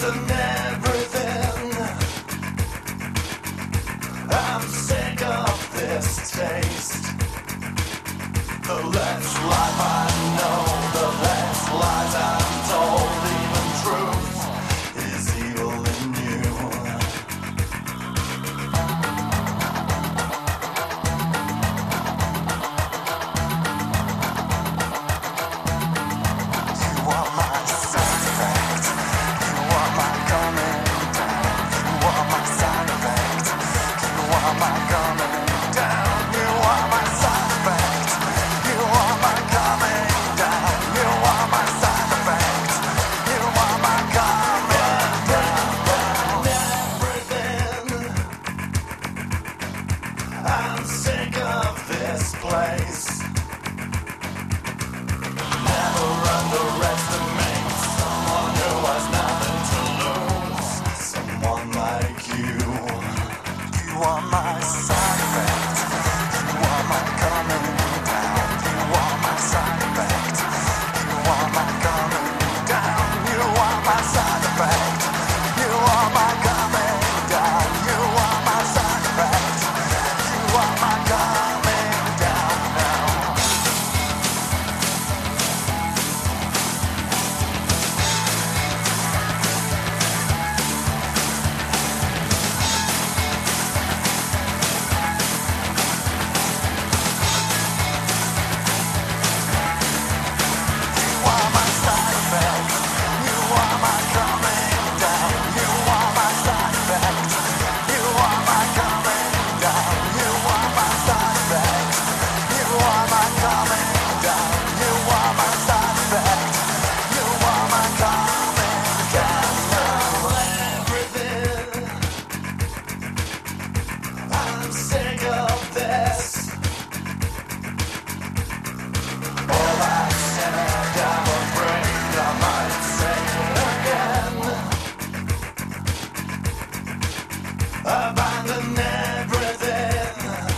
abandon everything. I'm sick of this taste. The less life I know, the less lies I'm told. Even truth is evil in you. You are my side effect. You are my coming down. You are my side effect. You are my coming down. You are my side effect. You are my coming down. You are my side effect. You are my coming down. Everything. I'm sick of this place. Never underestimate someone who has nothing to lose. Someone like you. You are my side effect. You are my coming down. You are my side effect. You are my coming down. You are my side effect. You are my coming down. You are my side effect. You are my coming down now. You are my side effect. You are my coming down. You are my side effect. You are my coming down. You are my side effect. You are my coming down. You are my side effect. You are my coming down. Everything. I'm sick of this. All I said, I'm afraid I might say it again. Abandon everything.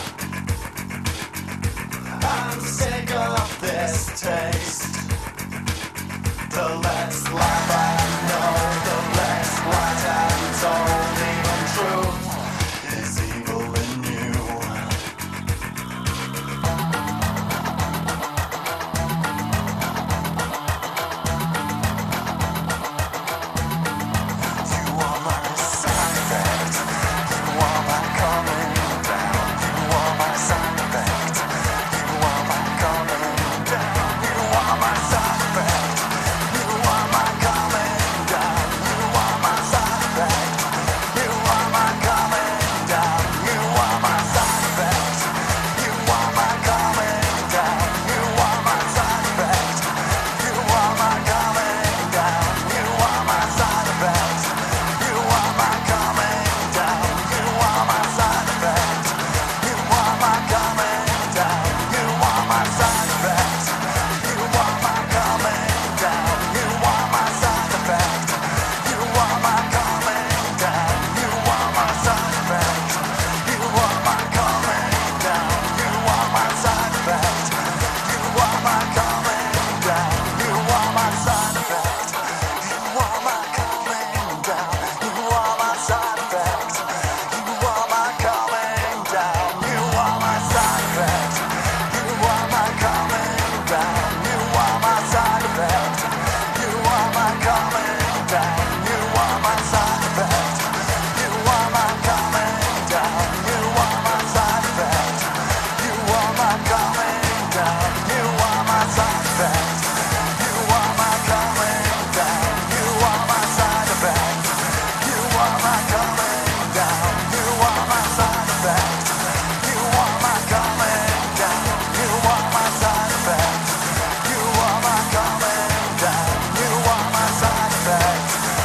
I'm sick of this taste. The less life I know, the less lies I'm told. Even truth is evil in you. You are my side effect. You are my coming down. You are my side effect. You are my coming down. You are my side effect. You are my coming down. You are my side effect. You are my coming down. You are my side effect. You are my coming down. You are my side effect. You are my coming down. You are my side effect. You are my coming down. You are my side effect. You are my coming down. You are my side effect. You are my coming down. You are my side effect. You are my coming down. You are my side effect. You are my coming down. You are my side effect. You are my coming down. You are my side effect. You are my coming down. You are my side effect. You are my coming down. You are my side effect. You are my coming down. You are my side effect. You are my coming down. You are my side effect. You are my coming down. You are my side effect. You are my coming down. You are my side effect. You are my coming down. You are my side effect. You are my coming down. You are my side effect. You are my coming down. You are my side effect. You are my coming down. You are my side effect.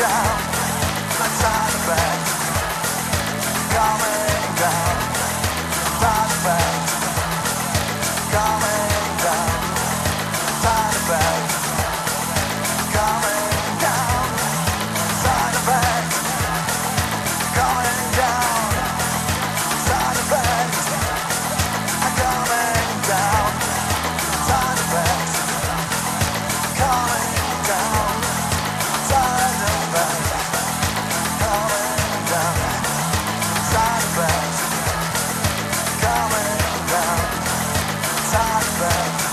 down. The side effects coming down. Side effects coming down. Side effects coming down. Side effects coming down. Side effects coming down. Side effects coming down. Side effects coming down. Side effects coming down. Side effects